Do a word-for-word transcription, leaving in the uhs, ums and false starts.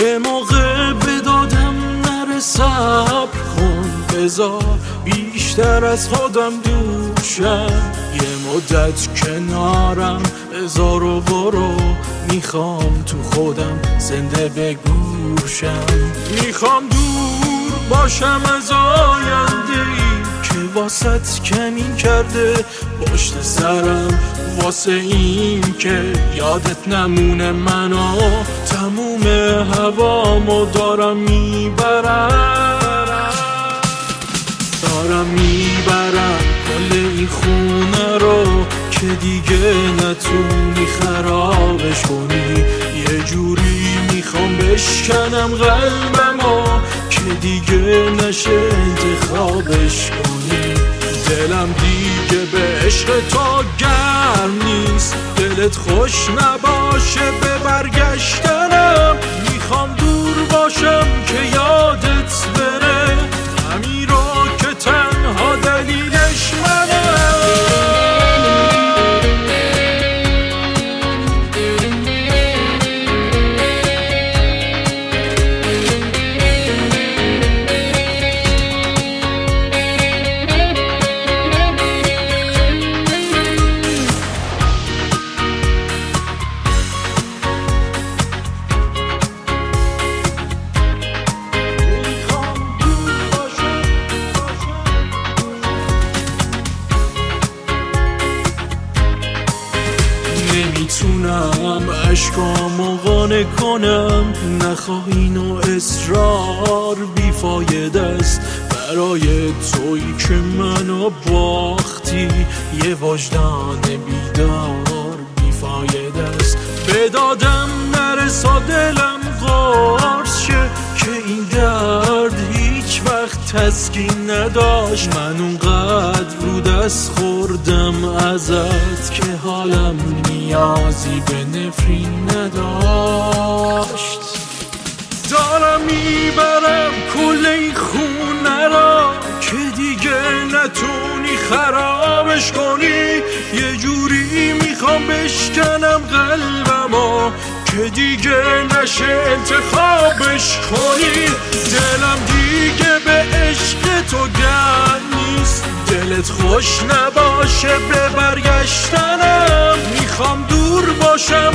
یه موقع به دادم نره صبر کن، بذار بیشتر از خودم دور شم. یه مدت کنارم بذار و برو، میخوام تو خودم زنده به گور شم. میخوام دور باشم از آینده ای که واسط کمین کرده پشت سرم، واسه این که یادت نمونه منو تموم هوامو دارم میبرم دارم میبرم کل این خونه رو که دیگه نتونی خرابش کنی. یه جوری میخوام بشکنم قلبمو که دیگه نشه انتخابش کنی. دلم دیگه به عشق تو گرم نیست، دلت خوش نباشه به برگشتنم. میخوام دور باشم که یادت بره، همین رو که تنها دلیلش منم. نمیتونم عشقامو قانع کنم، نخواهین و اصرار بیفایده است. برای تویی که منو باختی یه وجدان بیدار بیفایده است. به دادم نرسا دلم قارس شه که این درد هیچ وقت تسکین نداشت. من اونقدر رو دست خوردم ازت که حالم نیازی به نفرین نداشت. دارم میبرم کل این خونه را که دیگه نتونی خرابش کنی. یه جوری میخوام بشکنم قلبمو که دیگه نشه انتخابش کنی. دلم دیگه به عشق تو گرم نیست، دلت خوش نباشه به برگشتنم. میخوام دور باشم